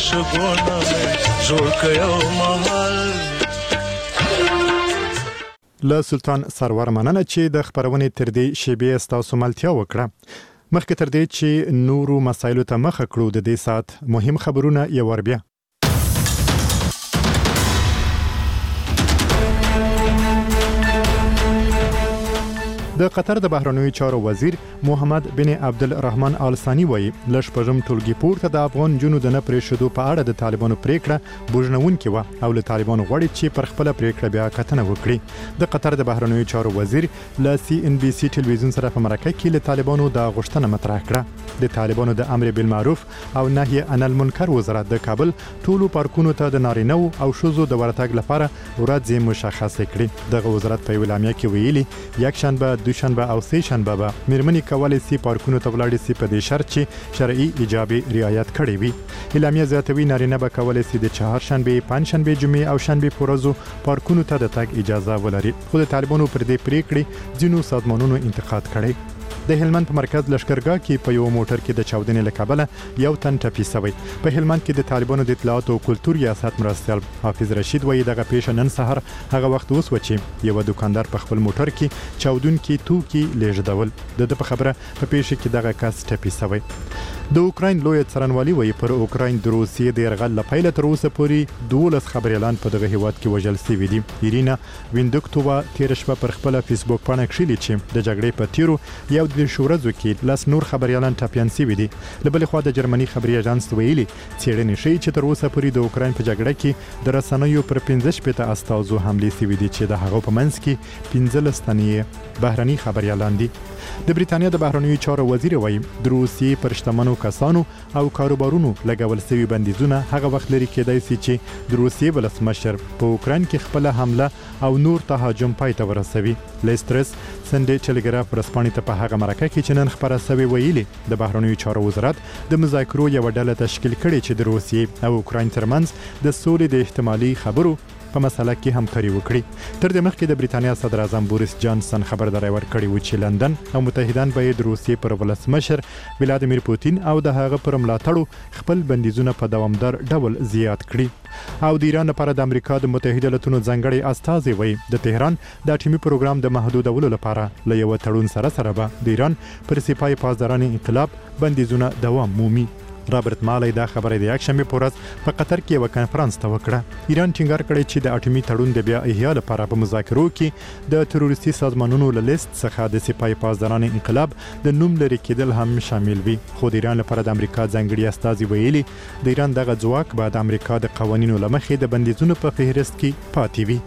شګونه جوړ کړو محل. له سلطان سرور مننه چې د خبرونې تر دې شیبې ستاسو ملتیا وکړه. مخکې تر دې چې نورو مسایلو ته مخه کړو د دې سات مهم خبرونه یو ور بیا. د قطر د بهرنیو چارو وزیر محمد بن عبدالرحمن آل ثانی وایي له شپږم ټولګي پورته د افغان جنو د نه پرېښودو په اړه د طالبانو پریکړه بوجنونکې وه او له طالبانو غواړي چې پر خپله پریکړه بیا کتنه وکړي. د قطر د بهرنیو چارو وزیر له CNBC ټلویزیون سره په مرکه کې له طالبانو د غوښتنه مطرح کړه. د طالبانو د امر بالمعروف او نهي عن المنکر وزارت د کابل ټولو پارکونو ته د نارینه‌و او ښځو د ورتګ لپاره ورځې مشخصې کړې. دغه وزارت په یوه اعلامیه کې ویلي یکشنبه، دوشنبه او سه شنبه به مېرمنې کولی سي پارکونو ته ولاړې سي په دې شرط چې شرعي ایجابي رعایت کړي وي. اعلامیه زیاتوي نارینه به کولی سي د چهارشنبه، پنجشنبه، جمعې او شنبه په ورځو پارکونو ته د تګ اجازه ولري. خو د طالبانو پر دې پریکړې ځینو سازمانونو انتقاد کړی. د هلمند په مرکز لشکرګاه کې په یو موټر کې د چاودنې له کبله یو تن ټپي شوی. په هلمند کې د طالبانو د اطلاعات او کلتور ریاست مرستیال حافظ رشید وایي دغه پیښه نن سحر هغه وخت اوس و چې یو دکاندار په خپل موټر کې چاودونکي توکي لیږدول. د په خبره په پیښه کې دغه کس ټپي شوی. د اوکراین لوی څارنوالي وایي پر اوکراین د روسیې د یرغل له پیله تر اوسه پورې 12 خبريالان په دغه هیواد کې وژل شوي دي. ایرینا ویندوکتووا تیر شپه پر خپل فیسبوک باندې کښلي چې د جګړې په تیرو یو د شورزو کې لاس نور خبريالان ټاپیان شوي دي. له بلې خوا د جرمني خبري اژانس ویلي څېړنې ښیي چې تر اوسه پورې د اوکراین په جګړه کې د رسنیو پر 15 استازو حملې شوي دي چې د هغو په منځ کې 15 تنې بهرني خبريالان دي. د بریتانیا د بهرنیو چارو وزیر وایي د روسیې پر شتمنو کسانو او کاروبارونو لګول شوي بندیزونه هغه وخت لري کېدای شي چې د روسیې ولسمشر په اوکراین کې خپل حمله او نور تهاجم پای ته ورسوي. لیسترس سنډې ټلګراف ورسپانې ته په هغه مرکه کې چې نن خبره شوې ویلي د بهرنیو چارو وزارت د مذاکرو یو ډله تشکیل کړي چې د روسیې او اوکراین ترمنځ د سولې د احتمالي خبرو په مسله کې همکاري وکړي. تر دې مخکې د بریتانیا صدر اعظم بوریس جانسن خبرداري ورکړې و چې لندن او متحدان به د روسیې پر ولسمشر ولادیمیر پوتین او د هغه پر ملاتړو خپل بندیزونه په دوامدار ډول زیات کړي. او د ایران لپاره د امریکا د متحده ایالاتونو ځانګړي استازي وایي د تهران د اټومي پروګرام د محدودولو لپاره له یو تړون سره به د ایران پر سپای پاسداران انقلاب بندیزونه دوام مومي. رابرت مالی دا خبره د یکشنبه په ورځ په قطر کې یو کانفرنس ته وکړه. ایران ټینګار کړی چې د اټومي تړون د بیا احیا لپاره په مذاکرو کې د تروریستي سازمانونو له لیست څخه د سپای پاسداران انقلاب د نوم لري کېدل هم شامل وي. خو د ایران لپاره د امریکا ځانګړي استازي ویلي د ایران دغه ځواک به د امریکا د قوانینو له مخې د بندیزونو په فهرست کې پاتې وي.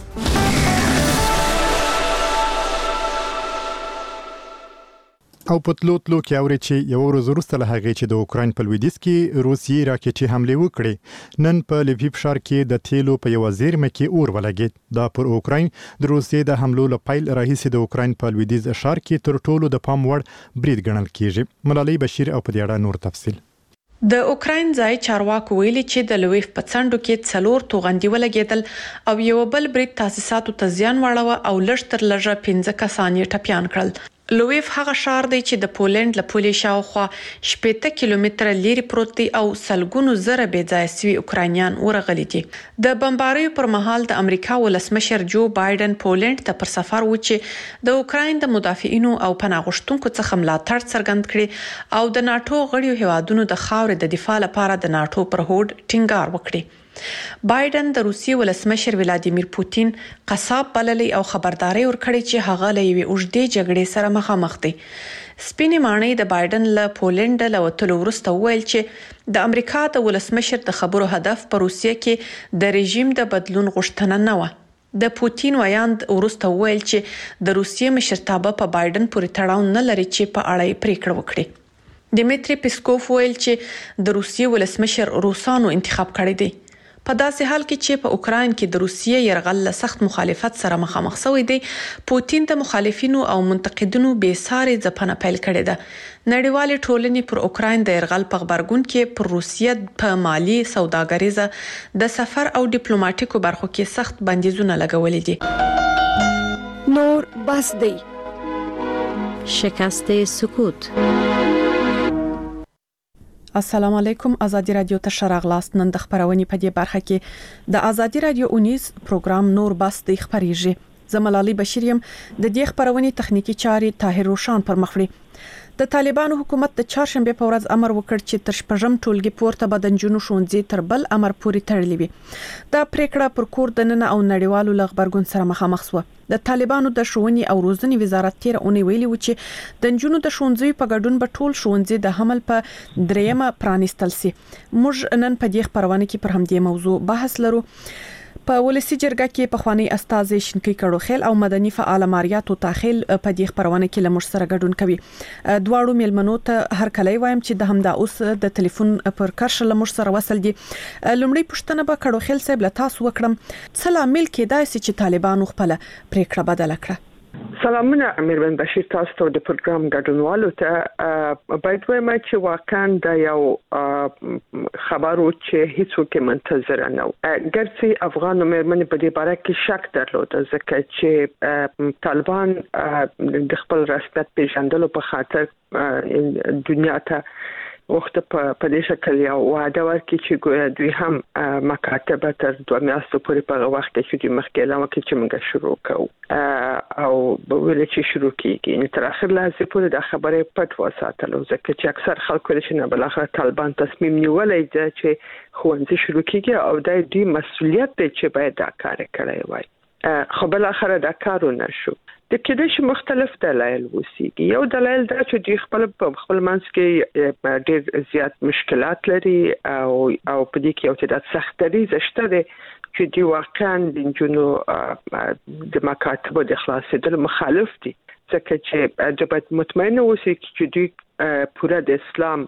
او په تلو کې اوري چې یو ورځ وروسته له هغې چې د اوکراین په لویدیځ کې روسیې راکټي حمله وکړي نن په لویف ښار کې د تیلو په یو زیرمه کې اور ولګید. دا پر اوکراین د روسیې د حملو له پیل راهیسې د اوکراین په لویدیځ ښار کې تر ټولو د پام وړ برید ګڼل کیږي. ملالۍ بشیر او په دې اړه نور تفصیل. د اوکراین ځای چارواکو ویلي چې د لویف په څنډو کې 4 توغندي ولګیدل او یو بل برید تاسیساتو ته زیان واړوه او لږ تر لږه 15 کسان یې ټپیان کړل. لویف هغه ښار دی چې د پولند له پولې شاوخوا 80 کیلومتره لري پروت دی او سلګونو زره بې ځایه سوي اوکراینیان ورغلي دي. د بمباریو پر مهال د امریکا ولسمشر جو بایدن پولند ته پر سفر و چې د اوکراین د مدافعینو او پناه غوښتونکو څخه ملاتړ څرګند کړي او د ناتو غړیو هیوادونو د خاورې د دفاع لپاره د ناتو پر هوډ ټینګار وکړي. بایدن د روسیې ولسمشر ولادیمیر پوتین قصاب بللی او خبرداري ورکړي چې هغه له یوې اوږدې جګړې سره مخامخ دی. سپینې ماڼۍ د بایدن له پولند له وتلو وروسته ویل چې د امریکا د ولسمشر د خبرو هدف په روسیې کې د رژیم د بدلون غوښتنه نه و. د پوتین ویاند وروسته ویل چې د روسیې مشرتابه په بایدن پورې تړاو نه لري چې په اړه یې پریکړه وکړي. دیمیتری پیسکوف ویل چې د روسیې ولسمشر روسانو انتخاب کړی دی. په داسې حال کې چې په اوکراین کې د روسیې یرغل له سخت مخالفت سره مخامخ شوی دی، پوتین د مخالفینو او منتقدینو بې ساري ځپنه پیل کړې ده. نړیوالې ټولنې پر اوکراین د یرغل په غبرګون کې پر روسیې په مالی، سوداګریزه، د سفر او ډیپلوماټیکو برخو کې سخت بندیزونه لګولې دي. نور بس دی. شکست سکوت. السلام علیکم. ازادي رادیو ته شراغلاست. نن د خبرونې په دې برخه کې د ازادي رادیو اونیز پروګرام نور بس د خبريږي. زملالي بشیریم د دې خبرونې تخنیکی چاري طاهر روشان پر مخ وړي. د طالبانو حکومت د چهارشنبه په ورځ امر وکړ چې تر شپږم ټولګي پورته بدنجونو شونځي تر بل امر پورې تړلې وي. دا پریکړه پر کور دننه او نړیوالو لغبرګون سره مخامخ شو. د طالبانو د ښوونې او روزنې وزارت تیر اونۍ ویلي و چې د نجونو د ښوونځي په ګډون به ټول ښوونځي د حمل په دریمه پرانیستل سي. موږ نن په دې خبرونه کې پر همدې موضوع بحث لرو. په ولسی جرګه کې په خواني استاد شینکی کړو خیل او مدني فعال ماریا توتاخیل په دې خبرونه کې لمر سره ګډون کوي. دواړو میلمنو ته هر کله وایم چې د همدا اوس د ټلیفون پر کرش لمر سره وصل دي. لومړی پښتنه به کړو خیل صاحب له تاسو وکړم څه لامل کېدای شي چې طالبانو خپل پریکړه بدل کړه؟ سلامونه امیربن بشیر، تاسو ته د پروګرام ګډونوالو ته باید وایم چې واقعا دا یو خبرو چې هیڅوک منتظر نه و. ګرځي افغان مېرمنې په دې باره کې شک درلود ځکه چې طالبان د خپل رسمیت پیژندلو په خاطر دنیا ته وخت په دې شکل یو وعده ورکړي چې ګویا دوی هم مکاتبه تر 2 میاشتو پورې په وخت کې د مخکې اعلان وکړي چې موږ شروع کوو او ویل چې شروع کیږي. تر اخر لحظه پورې د خبرې پټ وساتلو ځکه چې اکثر خلکو لري چې نه بل اخر طالبان تصمیم نیولای دی چې ښوونځي شروع کیږي او د دې مسؤلیت دی چې باید دا کار کړی وای. خو بل اخر دا کارونه شو. د کېدې مختلف دلایل وسیږي. یو دلایل دا چې دوی خپل منځ کې ډېر زیات مشکلات لري او په دې کې یو تعداد سختري زشته دي چې دوی واقعا د جنو د مکاتبو د خلاصېدل مخالف دي ځکه چې د باید مطمئن اوسئ چې دوی پوره د اسلام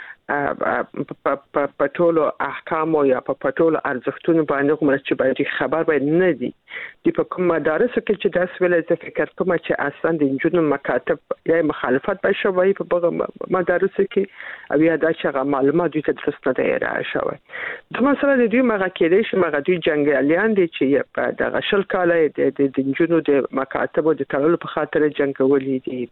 په ټولو احکام او یا په ټولو ارزښتونو باندې کوم چې باید خبر باید نه دي. د په کوم مدارس کې چې داس ویل ز فکر کوم چې اصلا د جنونو مکاتب یا مخالفت به شوی په مدارس کې او یا دا چې معلومات د تدریس نه دی راشوي. د مثلا د دوی مغه کېدې چې مغه دوی جنگیالیان دي چې په دغه شل کاله د جنونو د مکاتب او د تړلو په خاطر جنگولې دي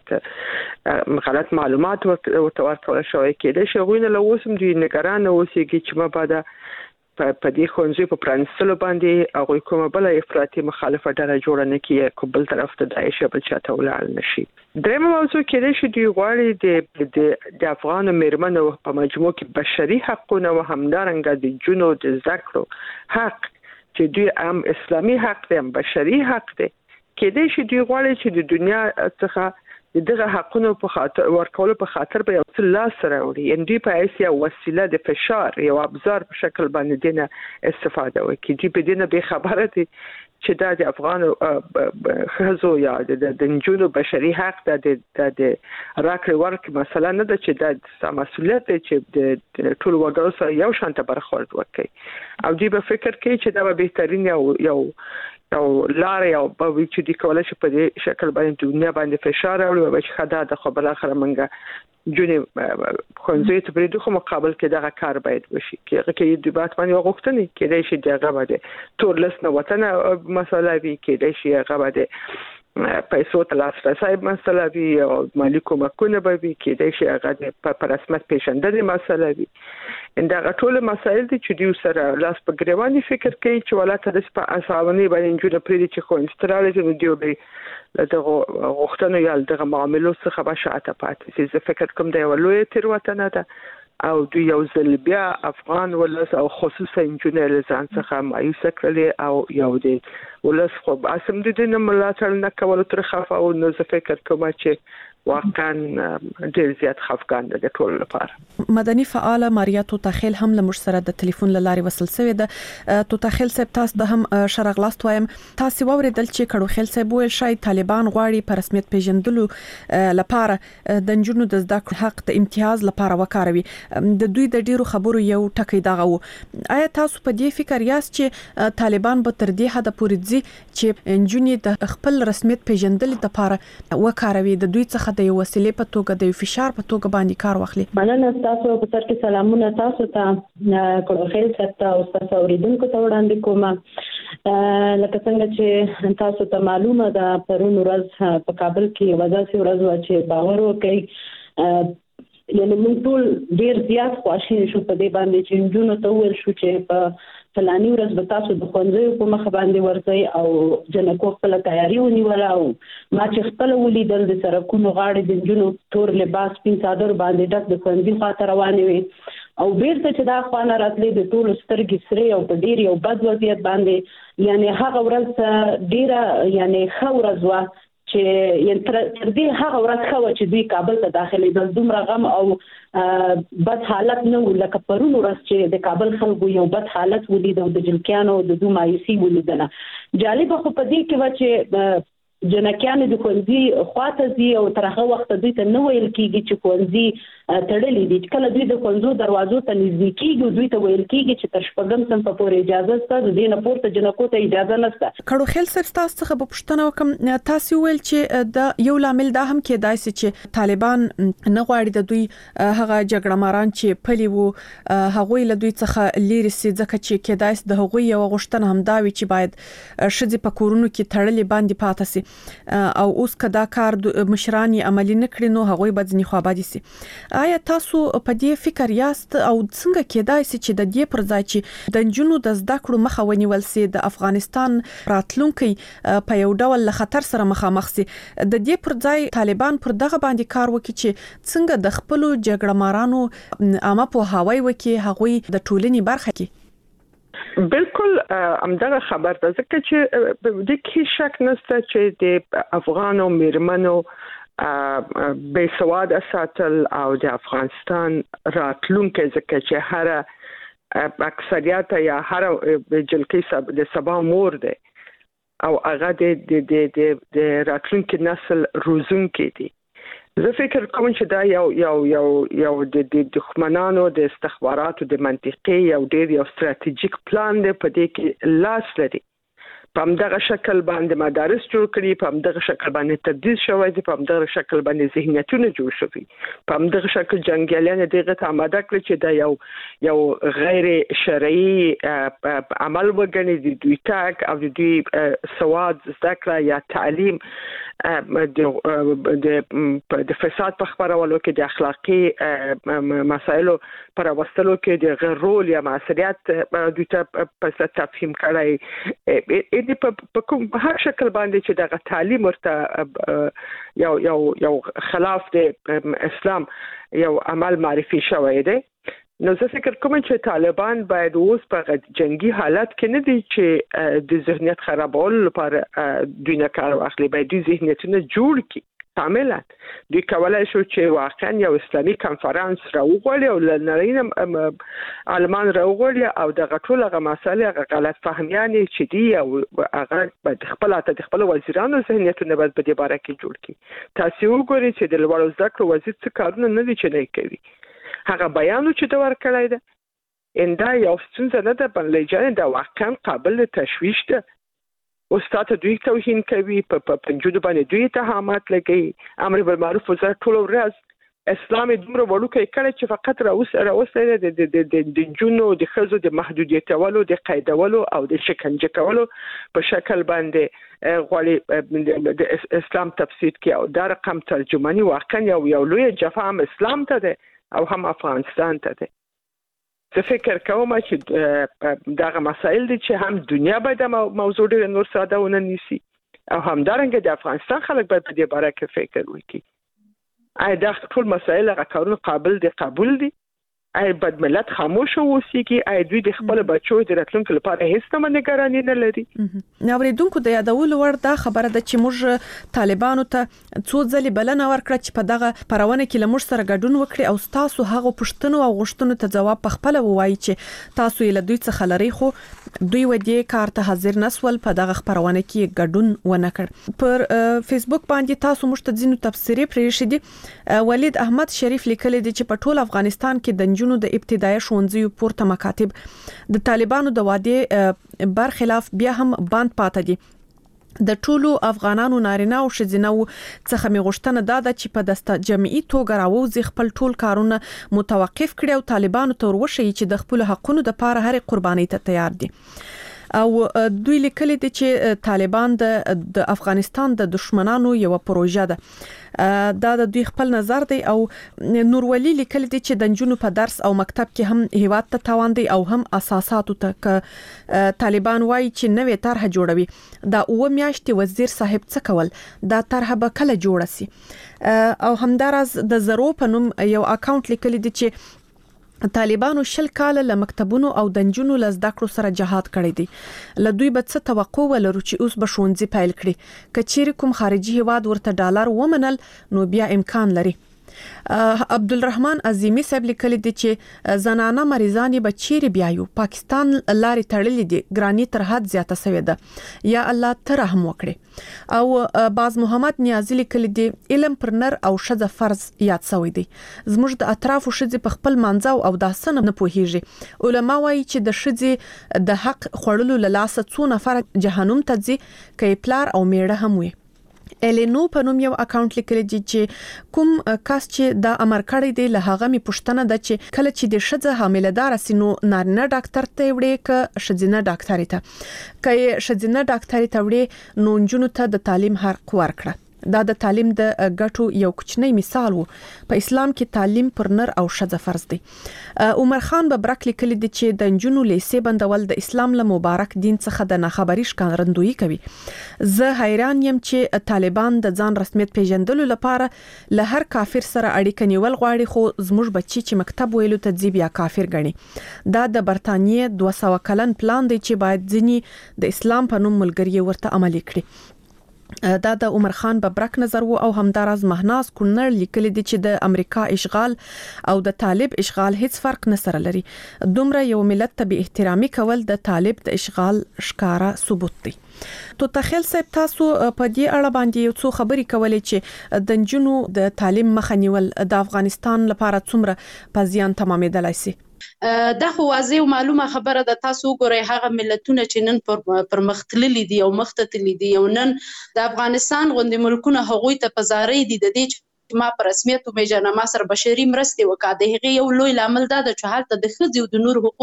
او غلط معلومات ورته شوی کې شغوینه له اوسم دوی نگران اوسېږي چې مبادا په دې ښوونځي په پرانستلو باندې هغوی کومه بل افراطي مخالفه ډله جوړه نه کړي کوم بل طرف ته داعش بل چاته ولاړ نشي. درېمه موضوع کې چې دوی غواړي د افغان مېرمنو په مجموع کې بشري حقونه او همدارنګه د جنو د ذکرو حق چې دوی هم اسلامي حق دی هم بشري حق دی کې چې دوی غواړي چې د دنیا څخه دغه حقونو په خاطر ورکول په خاطر به یو څه لاس راوړي. ان دې په ایسیا وسیله د فشار یو ابزار په شکل باندې دینه استفاده وکړي. دې په دینه به خبره دي چې دا د افغان خزو یا د نجونو بشري حق د راکړې ورکړې مسله نه ده چې د مسؤلیت چې د ټول وګړو سره یو شان ته برخورد وکړي او دې به فکر کوي چې دا به بهترین یو لار یو په چې د کولای شي په دې شکل باندې دنیا باندې فشار راوړي او چې خدای د خپل اخر منګه جونې خونځې ته پرې دغه مقابل کې دغه کار باید وشي کې د بات باندې وغوښتنې کې د شي دغه باندې ټول لسنه وطن مسله وی کې د شي هغه باندې پیسو تلاسرسي مسله وی او مالی کومکونه به وی کې د شي هغه په رسمیت پیژندنې مسله وی. دا ټول مسایل دي چې دوی سره لاس په ګریواني فکر کوي چې ولاته د اساوني باندې جوړ پرې چې خو انستراله نو دی دغه غوښتنه یا دغه معاملو څخه به شاته پاتې زه فکر کوم د یو لوی تیروتنه ده او دوی یو ځل بیا افغان ولس او خصوصا انجینر ځان څخه مایوس کړل او یو دی ولس خو اسم د دې نه ملاتړ نه کول تر خفه او نو زه فکر کوم چې واقعا ډیر زیات خفقان ده د ټول لپاره. مدني فعال ماریا توتاخیل هم له مش سره د ټلیفون لارې وصل شوې ده. توتاخیل صاحب تاسو د هم شرغلاست وایم تاسو ووریدل چې کړو خیل صاحب ویل شاید طالبان غواړي په رسمیت پیژندلو لپاره د جنونو د زده کړو حق د امتیاز لپاره وکاروي. د دوی د ډیرو خبرو یو ټکی دغه وو. آیا تاسو په دې فکر یاست چې طالبان به تر دې حد پورې ځي چې جنونې د خپل رسمیت پیژندل لپاره وکاروي د دوی څخه د یو وسیلې په توګه د فشار په توګه باندې کار واخلي؟ مننه تاسو په تر کې سلامونه تاسو ته کړو خیل ستا او تاسو اوریدونکو ته وړاندې کوم. لکه څنګه چې تاسو ته معلومه ده پرون ورځ په کابل کې وځي ورځ چې باور وکړي یعنی موږ ټول ډیر زیات خواشینی شو په دې باندې چې جنونو ته ویل شو چې په فلاني ورځ به تاسو د ښوونځیو په مخ باندې ورځئ او جنکو خپل تیاری ونیوله او ما چې خپل ولیدل د سرکونو غاړې د جنونو تور لباس سپین څادر باندې ډک د ښوونځي خواته روانې وي او بیرته چې دا خوانه راتلې د ټولو سترګې سرې او په ډیر یو بد وضعیت باندې یعنی هغه ورځ ډیره یعنی ښه ورځ وه چې یعنی تر دې هغه ورځ ښه وه چې دوی کابل ته داخلېدل دومره غم او بد حالت نه و لکه پرون ورځ چې د کابل خلکو یو بد حالت ولید او د جلکیانو د دوی مایوسي ولیدله جالبه خو په دې کې وه چې جنکیانو د ښوونځي خواته ځي او تر هغه وخته دوی ته نه ویل کېږي چې ښوونځي تړلي دي کله دوی د ښوونځو دروازو ته نږدې کېږي دوی ته ویل کېږي چې تر شپږم صنفه پورې اجازه شته د دې نه پورته جنکو ته اجازه نشته. کړو خیل صاحب تاسو څخه په پوښتنه وکم تاسو ویل چې د یو لامل دا هم کېدای شي چې طالبان نه غواړي د دوی هغه جګړه ماران چې پلي وو هغه له دوی څخه لري سي ځکه چې کېدای شي د هغوی یو غوښتنه هم دا وي چې باید شذ په کورونو کې تړلې باندې پاتې سي او اوس کدا کار مشرانی عملی نکړي نو هغوی به ځنی خو آبادی سي. آیا تاسو په دې فکر یاست او څنګه کېدای شي چې د دې پر ځای چې د جنونو د زده کړو مخه ونیول سي د افغانستان راتلونکي په یو ډول له خطر سره مخامخ سي د دې پر ځای طالبان پر دغه باندې کار وکړي چې څنګه د خپل جګړه مارانو عامه په هواي وکړي هغوی د ټولنې برخه کې بالکل همدغه خبر ده ځکه چې د کې شک نشته چې د افغانو میرمنو بې سواده ساتل او د افغانستان راتلونکي ځکه چې هر اکثریت یا هر جلکې د سبا مور ده او هغه د راتلونکي نسل روزونکي دي. زه فکر کوم چې دا یو د دښمنانو د استخباراتو د منطقي یو ډیر یو ستراتیژیک پلان دی په دې کې لاس لري په همدغه شکل باندې مدارس جوړ کړي په همدغه شکل باندې تدریس شوی دی په همدغه شکل باندې ذهنیتونه جوړ شوي په همدغه شکل جنگیالان دغه ته آماده کړي چې دا یو غیر شرعي عمل وګڼي د دوی تاک او د دوی سواد زده کړه یا تعلیم د فساد په خبرولو کې د اخلاقی مسایلو پر وسلو کې د غیر رول یا مسؤلیت دوی ته په تفهیم کړای په کوم هر شکل باندې چې دغه تعلیم ورته یو خلاف د اسلام یو عمل معرفي شوی دی نو زه فکر کوم چې طالبان باید اوس په جنگي حالت کې نه دي چې د ذهنیت خرابولو لپاره دوی نه کار واخلي باید دوی ذهنیتونه جوړ کړي کاملا دوی کولای شو چې واقعا یو اسلامي کنفرانس راوغوړي او لنرین عالمان راوغوړي او د غټول هغه مسالې غلط فهمیان چې دي او هغه د خپل وزیرانو ذهنیتونه باید په دې باره کې جوړ کړي. تاسو وګورئ چې د لوړو زده کړو وزیر څه کارونه نه دي چې نه کوي هغه بیانو چې دا ورکړای ده انده یو څنګه نه ده بلې جان دا واقعا قابل تشویش ده استاد دوی توهین کوي په پنځو باندې دوی اتهامات لګي امر بالمعروف وزارت ټول ورځ اسلام دومره وړوکی کړي چې فقط راوسته د جنونو د خزو د محدودیتولو د قیدولو او د شکنجه کولو په شکل باندې غوړي د اسلام تفسیر کې او دا رقم ترجمانی واقعا یو لوی جفا هم اسلام ته ده او هم افغانستان ته ده. زه فکر کوم چې دغه مسائل دي چې هم دنیا باید موضوع ډېر نور ساده ونه نیسي او همدارنګه د افغانستان خلک باید په دې باره کې فکر وکړي. آیا دا ټول مسائل هغه کارونه قابل دي قبول دي آیا بد ملت خاموش اوسېږي آیا دوی د خپل بچو د راتلونکي لپاره هیڅ هم نگرانی نه لري. نو ورېدونکو د یادولو ور دا خبره ده چې موږ طالبانو ته څو ځلې بلنه ورکړه چې په دغه پرونه کې لمر سره ګډون وکړي او تاسو هغه پوښتنو او غوښتنو ته جواب په خپل ووایي چې تاسو یې له دوی څخه لري خو دوی ودی کار ته حاضر نسول په دغه خبرونه کې ګډون ونه کړ. پر فیسبوک باندې تاسو مشتځینو تفسیری پریښی دي ولید احمد شریف لیکلی دی چې په ټول افغانستان کې د جنونو د ابتدایي ښوونځیو پورته مکاتب د طالبانو د وعده برخلاف بیا هم باند پاتې دي. د ټولو افغانانو نارینه او ښځینه څخه می غوښتنه ده چې په دسته جمعي توګه راوځي خپل ټول کارونه متوقف کړي او طالبانو ته ورشي چې د خپل حقونو د لپاره هر قرباني ته تیار دي. او دوی لیکلي دي چې طالبان د افغانستان د دشمنانو یو پروژه ده. دا د دوی خپل نظر دی او نورولي لیکل دي چې د نجونو په درس او مکتب کې هم هیواد ته تاوان دی او هم اساساتو ته طالبان وایي چې نوې طرح جوړوي. دا 9 میاشتې وزیر صاحب څه کول دا طرح به کله جوړ شي او همدارس د زرو په نوم یو اکاونټ لیکل دي چې طالبانو 10 کال له مکتبونو او د نجونو له زده کړو سره جهاد کړی دی. له دوی به څه توقع ولرو چې اوس به ښوونځي پیل کړي. کچېر کوم خارجي هیواد ورته ډالر ومنل نو بیا امکان لري. عبدالرحمن عظیمی صاحب لیکلی دی چې زنانه مریضانی به چیرې بیایو. پاکستان لارې تړلې دي، ګرانی تر حد زیاته شوې ده. یا الله ته رحم وکړي. او باز محمد نیازی لیکلی دی علم پر نر او ښځه فرض یاد شوی دی. زموږ د اطرافو ښځې په خپل منځو او داسنه نه پوهیږي. علما وایي چې د ښځې د حق خړلو له لاسه څو نفر جهنم ته ځي کې پلار او میړه هم وي. الینو په نوم یو اکاونټ لیکلی دی چې کوم کس چې دا امر کړی دی له هغه می پوښتنه ده چې کله چې د ښځه حامله‌دار سينو نارینه ډاکټر ته وړي ک ښځینه ډاکټر ته ک ښځینه ډاکټر ته وړي نو نجونو ته د تعلیم حق ورکړه. دا د تعلیم د ګټو یو کوچنی مثال وو. په اسلام کې تعلیم پر نر او ښځه فرض دی. عمر خان ببرک لیکلی دی چې د نجونو لیسې بندول د اسلام له مبارک دین څخه د ناخبري ښکارندویي کوي. زه حیران یم چې طالبان د ځان رسمیت پیژندلو لپاره له هر کافر سره اړیکه نیول غواړي، خو زموږ بچي چې مکتب ویلو ته ځي بیا کافر ګڼي. دا د برتانیې 200 کلن پلان دی چې باید ځینی د اسلام په نوم ملګری ورته عملي کړي. دا د عمر خان ببرک نظر وو. او همدارز مهناز کونړ لیکلی دی چې د امریکا اشغال او د طالب اشغال هیڅ فرق نه سره لري. دومره یو ملت ته به احترامي کول د طالب د اشغال ښکارا ثبوت دی. تو تخیل صاحب تاسو په دې اړه باندې یو څو خبرې کولې چې د نجونو د تعلیم مخه نیول د افغانستان لپاره څومره په زیان تمامېدلای شي؟ دا خو واضح او معلومه خبره ده. تاسو ګورئ هغه ملتونه چې نن پر مختللي دي او مختتلي دي او نن د افغانستان غوندي ملکونه هغوی ته پزاري دي د دې ما پر رسمیت او میجنامه سره بشري مرستې وکړه. د هغې یو لوی لامل دا ده چې هلته د ښځې او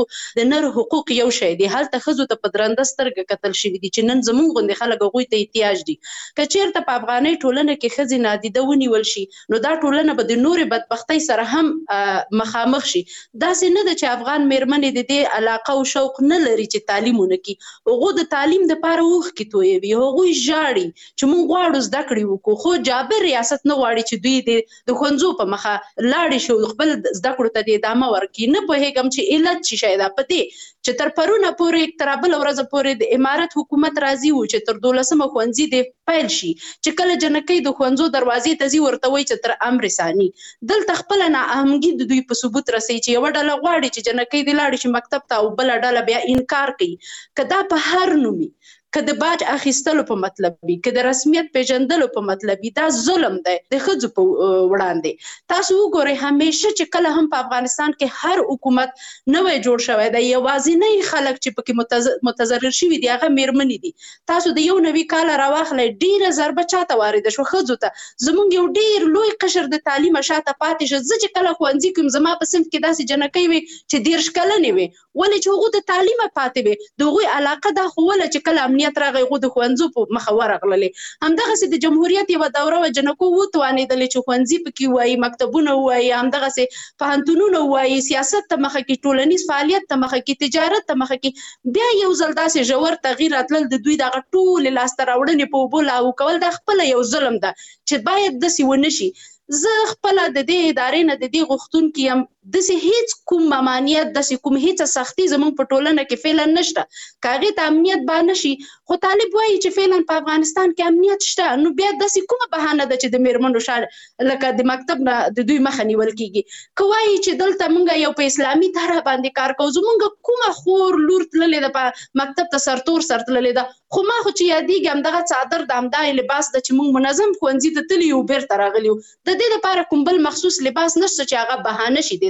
د نر حقوق یو شی دی. هلته ښځو ته په درنده سترګه کتل شوي دي چې نن زموږ غوندې خلک هغوی ته احتیاج دي. که چېرته په افغاني ټولنه کې ښځې نادیده ونیول شي نو دا ټولنه به د نورې بدبختۍ سره هم مخامخ شي. داسې نه ده چې افغان میرمنې د دې علاقه او شوق نه لري چې تعلیم ونه کړي. هغوی د تعلیم دپاره اوښکې تویوي، هغوی ژاړي چې موږ غواړو زده کړې وکړو، خو جابر ریاست نه غواړي چې دوی د ښوونځو په مخه لاړې شو خپل زده کړو ته د ادامه ورکړي. نه پوهېږم چې علت څه شی ده په دې چې تر پرونه پورې تر بله ورځه پورې د امارت حکومت راضي و چې تر 12مه ښوونځي د پیل شي، چې کله جنکۍ د ښوونځو دروازې ته ځي ورته وایي چې تر امر ثاني. دلته خپله نااهنګي د دوی په ثبوت رسوي چې یوه ډله غواړي چې جنکۍ دې لاړې شي مکتب ته او بله ډله بیا انکار کوي. که دا په هر نومي، که د باج اخیستلو په مطلب وي، که د رسمیت پیژندلو په مطلب وي، دا ظلم دی د ښځو په وړاندې. تاسو وګورئ همیشه چې کله هم په افغانستان کې هر حکومت نوی جوړ شوی دی، یوازینی خلک چې پکې متضرر شوي دي هغه میرمنې دي. تاسو د یو نوي کاله راواخلئ ډېره ضربه چاته وارده شوه؟ ښځو ته. زموږ یو ډېر لوی قشر د تعلیمه شاته پاتې شه. زه چې کله ښوونځي کې یم زما په صنف کې داسې جنکۍ وي چې 13 کلنې وي، ولې چې هغوی د تعلیمه پاتې وي. د هغوی علاقه دا خو وله چې کله امنیت راغی هغوی د ښوونځو په مخه ورغللې. همدغسې د جمهوریت یوه دوره وه جنکو وتوانېدلې چې ښوونځي پکې ووایي، مکتبونه ووایي، همدغسې پوهنتونونه ووایي، سیاست ته مخه کړي، ټولنیز فعالیت ته مخه کړي، تجارت ته مخه کړي. بیا یو ځل داسې ژور تغییر راتلل د دوی دغه ټولې لاسته راوړنې په اوبو لاهو کول دا خپله یو ظلم ده چې باید داسې ونه شي. زه خپله د دې ادارې نه د دې غوښتونکې یم داسې هیڅ کوم ممانعت، داسې کوم هیڅ سختي زموږ په ټولنه کې فعلا نشته. که هغې ته امنیت به نه شي، خو طالب وایي چې فعلا په افغانستان کې امنیت شته، نو بیا داسې کومه بهانه ده چې د میرمنو لکه د مکتب نه د دوی مخه نیول کېږي. که وایي چې دلته موږ یو په اسلامي طرح باندې کار کوو، زموږ کومه خور لور تللې ده په مکتب ته سرتور سر تللې ده، خو ما خو چې یادېږي همدغه څادر د همدا لباس ده چې موږ منظم ښوونځي ته تللي یو بېرته راغلي یو. د دې لپاره کوم بل مخصوص لباس نشته چې هغه بهانه شي دې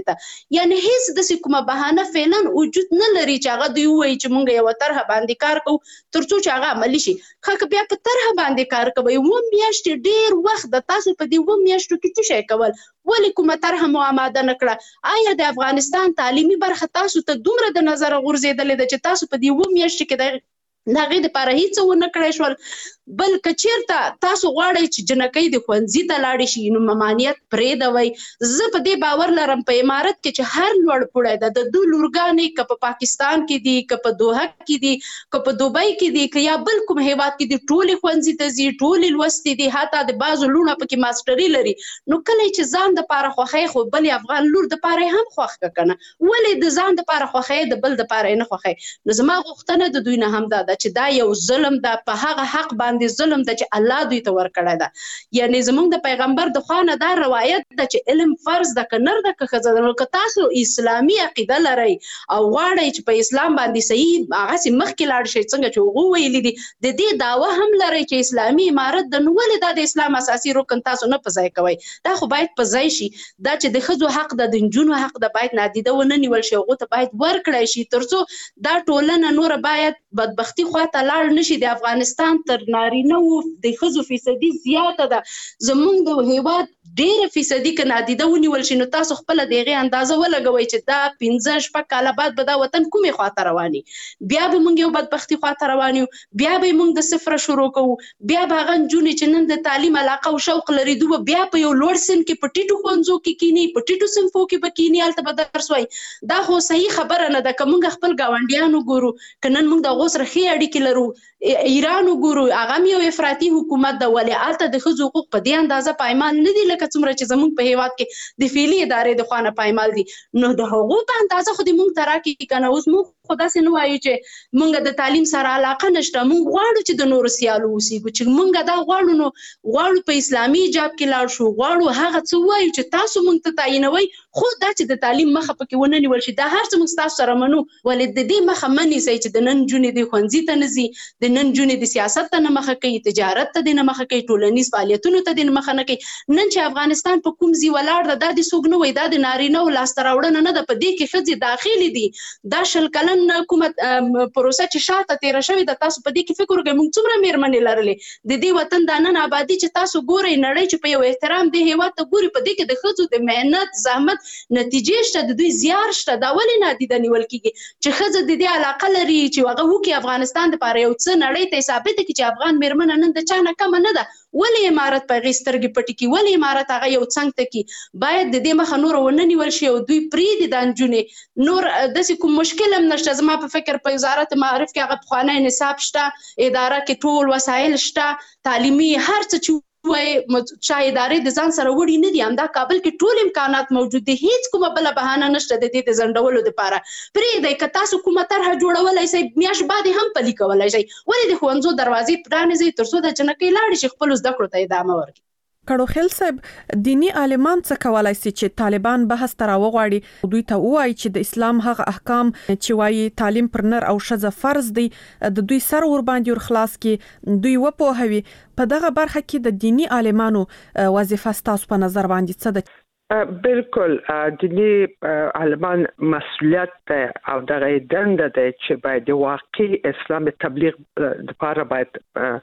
ته یعنی هیڅ د کومه بهانه فعلا وجود نه لري چې هغه دوی وایي چې مونږ یو طرح باندې کار کوو ترڅو چې هغه عملی شي. خو بیا په طرح باندې کار کوي و میاشتې ډیر وخت د تاسو په دې و میاشتو کې څه شي کول ولې کومه طرح مو آماده نکړه؟ آیا د افغانستان تعلیمي برخه تاسو ته دومره د نظر غورځېدلې ده چې تاسو په دې و میاشتو کې د هغې دپاره هیڅ ونه کړی شول؟ بل که چېرته تاسو غواړئ چې جنکۍ د ښوونځي ته لاړې شي نو ممانعت پرېږدوئ. زه په دې باور لرم په امارت کې چې هر لوړ پوړی ده د دوی لورګانې که په پاکستان کې دي که په دوحه کې دي که په دوبۍ کې دي که یا بل کوم هیواد کې دي ټولې ښوونځي ته ځي ټولې لوستې دي حتی د بعضو لوڼه پکې ماسټري لري. نو کله چې ځان دپاره خوښوي خو بلې افغان لور دپاره یې هم خوښ که که نه ولې د ځان دپاره خوښوي د بل دپاره یې نه خوښوي؟ نو زما غوښتنه د دوی نه هم دا ده چې دا یو ظلم ده په هغه حق باندې ظلم ده چې الله دوی ته ورکړی ده. یعنی زمونږ د پیغمبر د خوا نه دا روایت ده چې علم فرض ده که نر ده که ښځه ده. نو که تاسو اسلامي عقیده لرئ او غواړئ چې په اسلام باندې صحیح هغسې مخکې لاړ شئ څنګه چې هغو ویلي دي د دې دعوه هم لرئ چې اسلامي امارت ده نو ولې دا د اسلام اساسي رکن تاسو نه په ځای کوئ؟ دا خو باید په ځای شي. دا چې د ښځو حق ده د نجونو حق ده باید نادیده ونه نیول شي هغو ته باید ورکړی شي ترڅو دا ټولنه نوره باید بدبختي خواته لاړ نشي. د افغانستان تر نارینه و د ښځو فیصدي زیاته ده زمونږ د هیواد ډېره فیصدي که نادیده ونیول شي نو تاسو خپله د هغې اندازه ولګوئ چې دا 15-16 کاله بعد به دا وطن کومې خواته روان بیا به موږ یو بدبختي خواته روان یو بیا به موږ د صفره شروع کوو بیا به هغه نجونې چې نن د تعلیم علاقه او شوق لري دوی بیا په یو لوړ سن کې په ټیټو ښوونځو کې کینی په ټیټو صنفو کې به کینی هلته به درس وایي. دا خو صحیح خبره نه ده. که موږ خپل ګاونډیان وګورو که نن موږ د هغو سره ښې اړیکې لرو ایران وګورو هغه هم یو افراطي حکومت ده ولې هلته د ښځو حقوق په دې اندازه پایمال نه دي لکه څومره چې زموږ په هیواد کې د فعلي ادارې د خوا نه پایمال دي. نو د هغو په اندازه خو دې موږ ته راکړي که نه اوس موږ خو داسې نه وایو چې موږ د تعلیم سره علاقه نشته موږ غواړو چې د نورو سیالو اوسېږو چې موږ دا غواړو نو غواړو په اسلامي حجاب کې لاړ شو غواړو هغه څه ووایو چې تاسو موږ ته تعینوئ خو دا چې د تعلیم مخه پکې ونه نیول شي دا هر څه موږ ستاسو سره منو ولې د دې مخه مه نیسئ چې د نن نجونې د ښوونځي ته نه ځي د نن نجونې د سیاست ته نه مخه کوي تجارت ته دې نه مخه کوي ټولنیز فعالیتونو ته دې نه مخه نه کوي. نن چې افغانستان په کوم ځای ولاړ ده دا دې څوک نه وایي دا د نارینهو لاسته راوړنه نه ده په دې کې ښځې داخلي دي. دا 20 کلن کومه پروسه چې شاته تېره شوې ده تاسو په دې کې فکر وکړئ موږ څومره مېرمنې لرلې د دې وطن دا نن ابادي چې تاسو ګورئ نړۍ چې په یو احترام دې هېواد ته ګوري په دې کې د ښځو د محنت زحمت نتیجې شته د دوی زیار شته دا ولې نادیده نیول کېږي چې ښځه د دې علاقه لري چې هغه وکړي افغانستان دپاره یو څه نړۍ ته یې ثابته کړي چې افغان مېرمنه نن د چا نه کمه نه ده. ولې امارت په هغې سترګې پټې کړي ولې امارت هغه یو څنګ ته کړي باید د دې مخه نوره ونه نیول شي او دوی پرېږدي دا نجونې نور داسې کوم مشکل هم نشته. زما په فکر په وزارت معارف کې هغه پخوانی نصاب شته اداره کې ټول وسایل شته تعلیمي هر څه چې وایي چا ادارې د ځان سره وړي نه دي همدا کابل کې ټول امکانات موجود دي هیڅ کومه بله بهانه نشته د دې د ځنډولو دپاره. پرېږدئ که تاسو کومه طرحه جوړولی شئ میاشت بعد یې هم پلي کولی شئ ولې د ښوونځو دروازې پرانیزئ تر څو د جنکۍ لاړې شي خپلو زده کړو ته ادامه ورکړي. کړوخیل صاحب دینی عالمان څه کولای شي چې طالبان بحث ته راوغواړي دوی ته وایي چې د اسلام هغه احکام چې وایي تعلیم پر نر او ښځه فرض دی د دوی سر ور باندې ور خلاص کی دوی وپوهوي په دغه برخه کې د دینی عالمانو وظیفه ستاسو په نظر باندې څه ده؟ بالکل دینی عالمان مسؤلیت او دغه دنده ده چې باید واقعي اسلام تبلیغ لپاره باید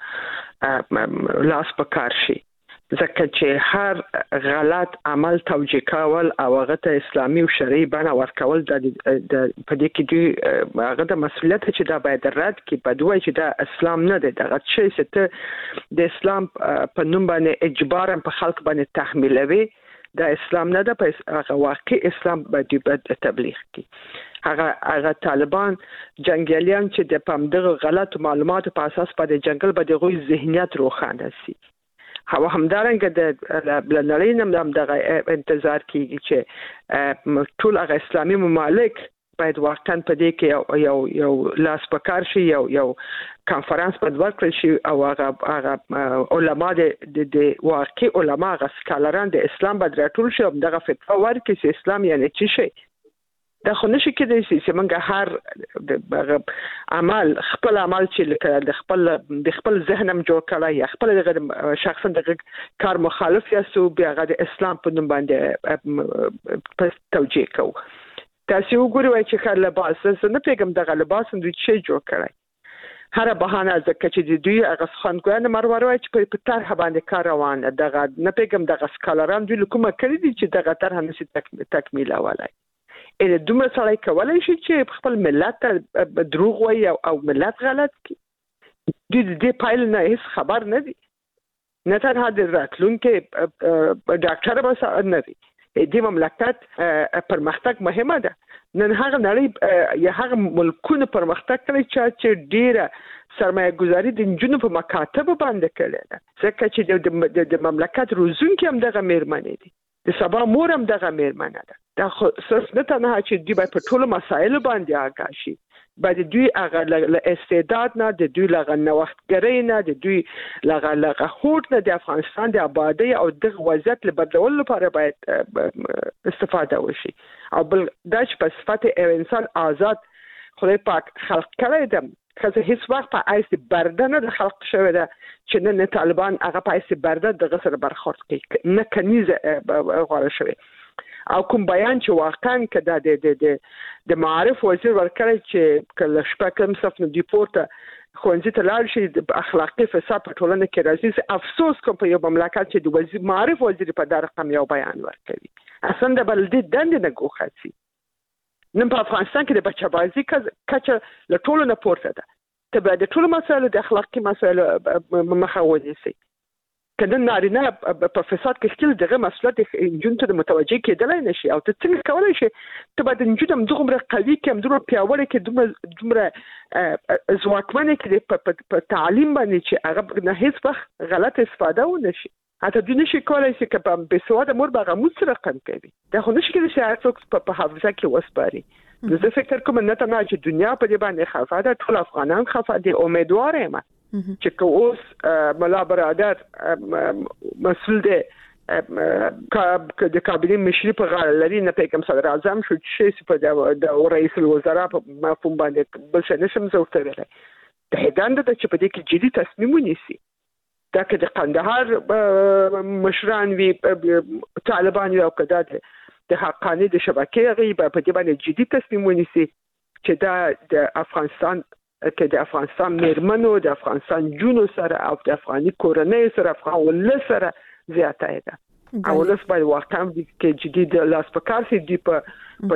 لاس په کار شي ځکه چې هر غلط عمل توجیه کول او هغه ته اسلامي او شرعي بڼه ورکول د په دې کې دوی هغه د مسؤلیت چې دا باید رد کړي په دوی چې دا اسلام نه دی دغه شی چې ته د اسلام په نوم باندې اجبارا په خلک باندې تحمیلوي دا اسلام نه ده په هغه واقعي اسلام باید تبلیغ کړي. هغه طالبان جنگیالیان چې د پامدغه غلط معلوماتو په اساس په د جنگل باندې غوي ذهنیت روښانه شي او همدارنګه د بلنړۍ نه دغه انتظار کیږي چې ټول هغه اسلامي ممالک باید واقعا په دې کې یو لاس پکار شي یو کانفرنس باید ورکړل شي او هغه علما د واقعي علما هغه سکالران د اسلام باید راټول شي او دغه فتوا ورکړي چې اسلام یعنی څه شي. دا خو نشي کېدای چې موږ هر عمل خپل عمل چې د خپل ذهن هم جوړ کړای یا خپل د شخصا د کار مخالف یا سو بیا د اسلام په نوم باندې توجیه کوو. تاسو وګورئ چې کله لباس نه پیغام دغه لباس دوی چې جوړ کړای هر بهانه ځکه چې دوی هغه خانګوان مروروي چې په طرح باندې کار روان دغه نه پیغام دغه سکالران دوی کومه کړی دي چې دغه طرح نشي تکمیل اولای. اې دومره سړی کولای شي چې خپل ملت ته دروغ وایي او ملت غلط کړي. دې پایل نه هیڅ خبر نه دي. نه تنها د راتلونکي ډاکټر بس نه دي. د مملکت پرمختګ مهمه ده. نن هغه نړۍ یا هغه ملکونه پرمختګ کوي چې ډیره سرمایه گذاري د جنونو په مکاتب باندې کړي ده. ځکه چې د مملکت روزونکي هم دغه میرمنې دي. د سبا مور هم دغه میرمنه ده. دا خو صرف نه تنها چې دوی په ټولو مسایلو باندې آگاه شي، باید دوی هغه له استعداد نه، د دوی له نوښتګرۍ نه، د دوی له هوډ نه د افغانستان د آبادی او د وضعیت له بدلولو لپاره باید استفاده وشي. او بل دا چې په صفت انسان آزاد خدای پاک خلق کړی ده، خزه هیڅ وخت په ایسي برده نه د خلق شوی ده چې نن طالبان هغه په ایسي برده دغه سره برخورد کوي، نه کنيزه غواړي شوی. او کوم بیان چې واقعا کده د معارف وزیر ورکړی چې کله شپږم صف نه دی پورته خوندې ته لاړ شي د اخلاقي فساد په ټولنه کې راځي. افسوس کوم په یو مملکت چې د وزیر معارف وزیر په دغه رقم یو بیان ورکړي اصلا د بلدي دند نه ګوخاتي. نن په افغانستان کې د بچبازي کچه له ټولو نه پورته ده. ته به د ټولو مسایلو د اخلاقي مسایلو مخه ونیسي. کله نارینه په فساد کې خپل دغه مسؤلیت انجن ته متوجه کېدلای نشي. او ته څنګه کولای شي ته به د انجن دغه قوي کې هم دغه پیاوړی کې دومره ځواکمنه کې په تعلیم باندې چې هغه نه هیڅ وخت غلط استفاده ونشي. حتی دوی نشي کولای چې په بسواده مور به غموس رقم کوي. دا خو نشي کېدای چې هر څوک په حافظه کې وسپاري. زه فکر کوم نه تنها چې دنیا په دې باندې خفه ده، ټول افغانان خفه دي. امیدوار یم چې اوس ملا برادر مسئول دی د کابینې مشري په غاړه لري، نه پیغام صدر اعظم شو چې په د رئیس الوزرا په مفهوم باندې بل څه نشم زه وترلی. د هداند د چې په دې کې جدي تصمیم ونیسي. دا که د قندهار مشران وي، طالبان وي، او کدا د حقانی د شبکې غي په دې باندې جدي تصمیم ونیسي چې دا د افغانستان کې د افغانستان میرمنو، د افغانستان جونو سره او د افغاني کورنۍ سره، افغان ولس سره زیاته ده. او ولس باید واقعا کې جدي د لاس پکار سي دی په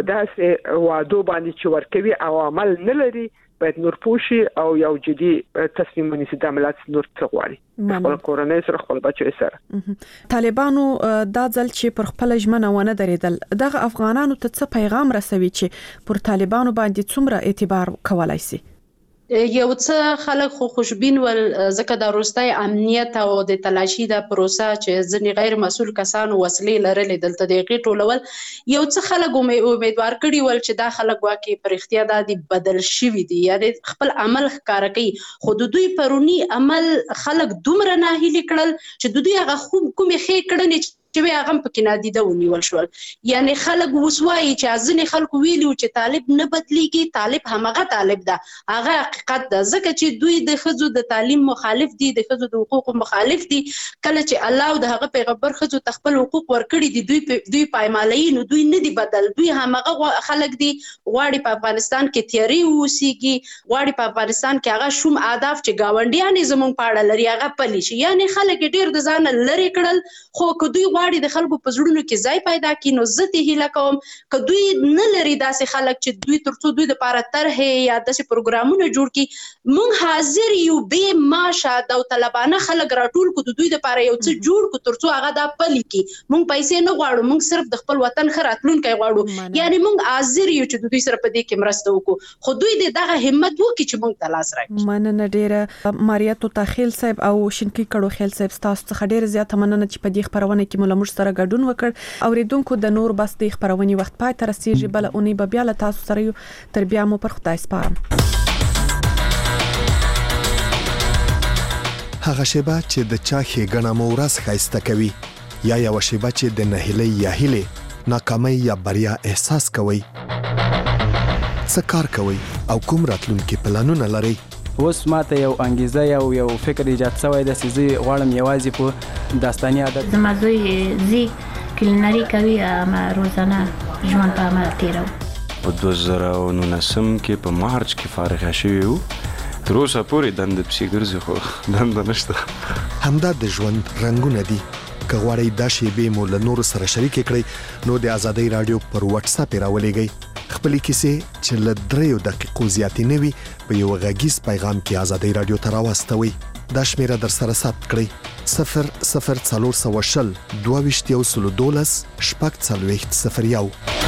داسې وادو باندې چې ورکوي او عمل نه لري، باید نور پوشي او یو جدي تصمیم ونیسي د عملیات نور څه غواړي خپل کورنۍ سره، خپل بچو سره. طالبانو دا ځل چې پر خپل ژمنه ونه درېدل، دغه افغانانو ته څه پیغام رسوي چې پر طالبانو باندې څومره اعتبار کولای شي؟ یو څه خلک خو خوشبین ول ځکه د روستای امنیت او د تلاشي د پروسه چې ځنی غیر مسؤل کسانو وسلې لرلې دلته د غټولول. یو څه خلک امیدوار کړي ول چې دا خلک واکې پر اختیار د بدل شوی دي، یعنی خپل عمل ښکار کوي. خو د دوی پرونی عمل خلک دومره ناهیلي کړل چې د دوی هغه کومې ښې کړنې چې هغه پکې نادیده ونیول شول. یعنی خلک وسوایي چې ځنې خلکو ویلو چې طالب نه بدلیږي، طالب همغه طالب ده، هغه حقیقت ده. ځکه چې دوی د ښځو د تعلیم مخالف دي، د ښځو د حقوقو مخالف دي. کله چې الله او د هغه پیغمبر ښځو ته خپل حقوق ورکړي دي، دوی پایمالي نو دوی نه دي بدل. دوی همغه خلک دي غواړي په افغانستان کې تیاری ووسیږي، غواړي په افغانستان کې هغه شوم اهداف چې گاونډیان زموږ په اړه لري هغه پلي شي. یعنی خلک ډیر د ځان لري کړل. خو که دوی غواړي د خلکو په زړونو کې ځای پیدا کړي نو زه ته هیله کوم که دوی نه لري داسې خلک چې دوی ترڅو دوی د لپاره طرحې یا داسې پروګرامونه جوړ کړي، موږ حاضر یو به ماشه داوطلبانه خلک راټول کړو، د دوی لپاره یو څه جوړ کړو ترڅو هغه دا پلي کړي. موږ پیسې نه غواړو، موږ صرف د خپل وطن ښه راتلونکی غواړو. یعنی موږ حاضر یو چې د دوی سره په دې کې مرسته وکړو، خو دوی دغه همت وکړي چې موږ ته لاس راکړي. مننه ډیره ماریا توتاخیل صاحب او شینکی کړو خیل صاحب، تاسو څخه ډیره زیاته مننه چې په دې خبرونه کې موږ سره ګډون وکړ. اوریدونکو د نور بس د خبرونې وخت پای ته رسیږي، بل اونۍ به بیا له تاسو سره یو. تر بیا مو پر خدای سپارم. هغه شیبه چې د چا ښېګڼه مو ورځ ښایسته کوي، یا یو شیبه چې د نهیلۍ یا هیلې ناکامۍ یا بریا احساس کوي. څه کار کوي او کوم راتلونکي پلانونه لري؟ اوس ماته یو انګیزه یو فکر ایجاد شوی د سيزي غواړم یوازې په داستاني عادت زما زوی زی کلینری کوي ما روزانه ژوند په عمل تیرو. په 2019 کې په مارچ کې فارغ شوی وو. تر اوسه پورې دند پسې ګرځي خو دند نشته. همدا د ژوند رنگونه دي. که غواړئ دا شیبې مو له نورو سره شریک کړئ نو د ازادۍ رادیو پر واتس اپ راولېږئ. خپلې کیسې چې له 3 دقیقو زیاتې نه وي په یو غږیز پیغام کې ازادۍ رادیو ته راواستوئ. دا شمیره در سره ثبت کړئ 00420 22 12 شپږ 40 01.